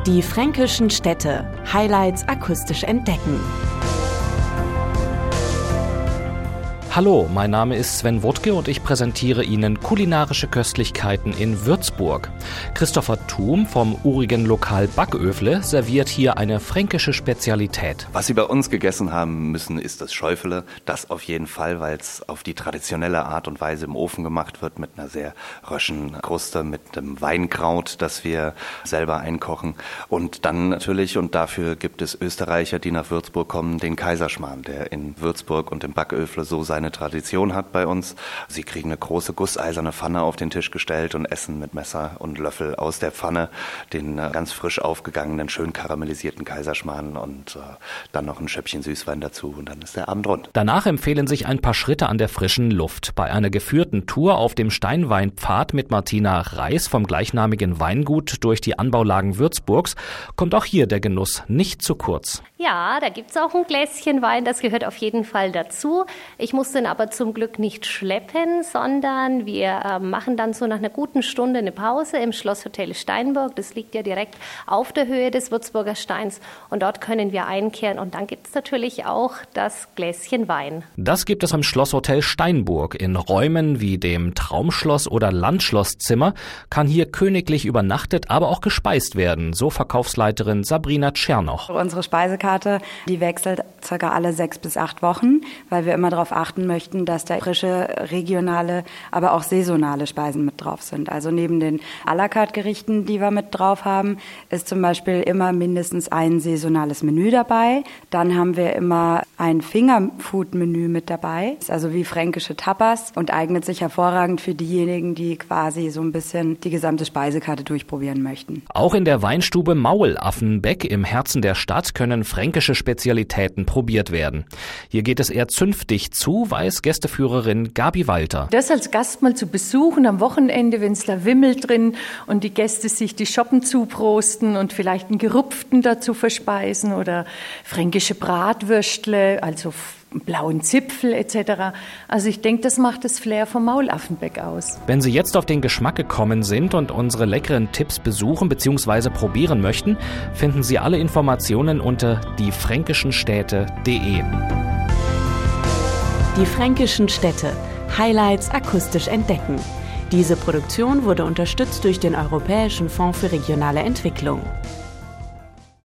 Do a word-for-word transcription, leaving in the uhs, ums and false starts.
Die fränkischen Städte. Highlights akustisch entdecken. Hallo, mein Name ist Sven Wuttke und ich präsentiere Ihnen kulinarische Köstlichkeiten in Würzburg. Christopher Thum vom urigen Lokal Backöfle serviert hier eine fränkische Spezialität. Was Sie bei uns gegessen haben müssen, ist das Schäufele. Das auf jeden Fall, weil es auf die traditionelle Art und Weise im Ofen gemacht wird, mit einer sehr röschen Kruste, mit einem Weinkraut, das wir selber einkochen. Und dann natürlich, und dafür gibt es Österreicher, die nach Würzburg kommen, den Kaiserschmarrn, der in Würzburg und im Backöfle so seine Tradition hat bei uns. Sie kriegen eine große gusseiserne Pfanne auf den Tisch gestellt und essen mit Messer und Löffel aus der Pfanne den ganz frisch aufgegangenen, schön karamellisierten Kaiserschmarrn und äh, dann noch ein Schöppchen Süßwein dazu und dann ist der Abend rund. Danach empfehlen sich ein paar Schritte an der frischen Luft. Bei einer geführten Tour auf dem Steinweinpfad mit Martina Reis vom gleichnamigen Weingut durch die Anbaulagen Würzburgs kommt auch hier der Genuss nicht zu kurz. Ja, da gibt's auch ein Gläschen Wein, das gehört auf jeden Fall dazu. Ich muss den aber zum Glück nicht schleppen, sondern wir äh, machen dann so nach einer guten Stunde eine Pause im Schlosshotel Steinburg. Das liegt ja direkt auf der Höhe des Würzburger Steins und dort können wir einkehren und dann gibt's natürlich auch das Gläschen Wein. Das gibt es am Schlosshotel Steinburg. In Räumen wie dem Traumschloss oder Landschlosszimmer kann hier königlich übernachtet, aber auch gespeist werden, so Verkaufsleiterin Sabrina Tschernoch. Unsere Speisekarte, die wechselt circa alle sechs bis acht Wochen, weil wir immer darauf achten möchten, dass da frische, regionale, aber auch saisonale Speisen mit drauf sind. Also neben den à la carte Gerichten, die wir mit drauf haben, ist zum Beispiel immer mindestens ein saisonales Menü dabei. Dann haben wir immer ein Fingerfood-Menü mit dabei, also wie fränkische Tapas und eignet sich hervorragend für diejenigen, die quasi so ein bisschen die gesamte Speisekarte durchprobieren möchten. Auch in der Weinstube Maulaffenbeck im Herzen der Stadt können fränkische Spezialitäten probiert werden. Hier geht es eher zünftig zu, weiß Gästeführerin Gabi Walter. Das als Gast mal zu besuchen am Wochenende, wenn es da wimmelt drin und die Gäste sich die Schoppen zuprosten und vielleicht einen Gerupften dazu verspeisen oder fränkische Bratwürstle, also blauen Zipfel et cetera. Also ich denke, das macht das Flair vom Maulaffenbeck aus. Wenn Sie jetzt auf den Geschmack gekommen sind und unsere leckeren Tipps besuchen bzw. probieren möchten, finden Sie alle Informationen unter diefränkischenstädte punkt de. Die fränkischen Städte. Highlights akustisch entdecken. Diese Produktion wurde unterstützt durch den Europäischen Fonds für regionale Entwicklung.